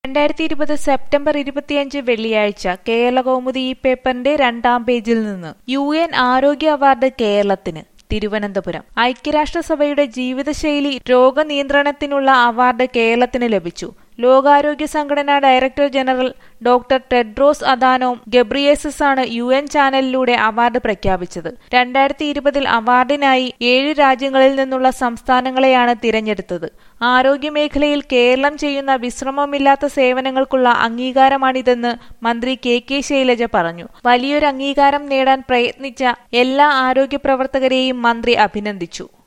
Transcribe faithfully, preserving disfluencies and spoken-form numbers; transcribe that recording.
രണ്ടായിരത്തി ഇരുപത് സെപ്റ്റംബർ ഇരുപത്തിയഞ്ച് വെള്ളിയാഴ്ച കേരളകൗമുദി ഈ പേപ്പറിന്റെ രണ്ടാം പേജിൽ നിന്ന് യു എൻ ആരോഗ്യ അവാർഡ് കേരളത്തിന്. തിരുവനന്തപുരം. ഐക്യരാഷ്ട്രസഭയുടെ ജീവിതശൈലി രോഗനിയന്ത്രണത്തിനുള്ള അവാർഡ് കേരളത്തിന് ലഭിച്ചു. ലോകാരോഗ്യ സംഘടന director general doctor Tedros Adhanom Ghebreyesus ആണ് യു എൻ ചാനലിലൂടെ അവാർഡ് പ്രഖ്യാപിച്ചത്. രണ്ടായിരത്തി ഇരുപതിൽ അവാർഡിനായി ഏഴ് രാജ്യങ്ങളിൽ നിന്നുള്ള സംസ്ഥാനങ്ങളെയാണ് തിരഞ്ഞെടുത്തത്. ആരോഗ്യമേഖലയിൽ കേരളം ചെയ്യുന്ന വിശ്രമമില്ലാത്ത സേവനങ്ങൾക്കുള്ള അംഗീകാരമാണിതെന്ന് മന്ത്രി കെ കെ ശൈലജ പറഞ്ഞു. വലിയൊരു അംഗീകാരം നേടാൻ പ്രയത്നിച്ച എല്ലാ ആരോഗ്യ പ്രവർത്തകരെയും മന്ത്രി അഭിനന്ദിച്ചു.